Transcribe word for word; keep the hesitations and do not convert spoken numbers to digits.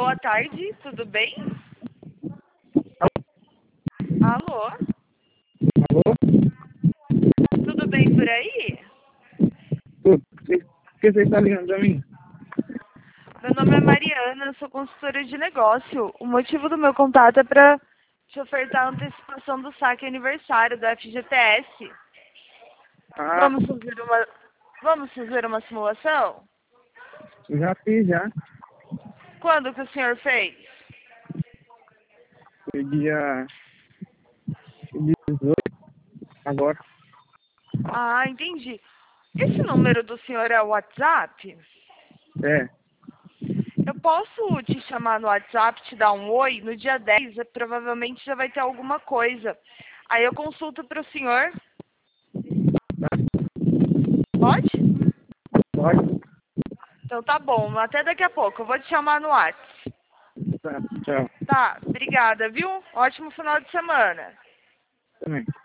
Boa tarde, tudo bem? Alô? Alô? Tudo bem por aí? Tudo. Por que você está ligando para mim? Meu nome é Mariana, eu sou consultora de negócio. O motivo do meu contato é para te ofertar a antecipação do saque aniversário do F G T S. Ah, Vamos fazer uma, vamos fazer uma simulação? já fiz, já. Quando que o senhor fez? Foi dia dezoito, agora. Ah, entendi. Esse número do senhor é o WhatsApp? É. Eu posso te chamar no WhatsApp, te dar um oi? No dia dez, eh, provavelmente já vai ter alguma coisa. Aí eu consulto para o senhor. Pode? Pode? Então tá bom. Até daqui a pouco. Eu vou te chamar no WhatsApp. Tá, tchau. Tá, obrigada, viu? Ótimo final de semana. Também.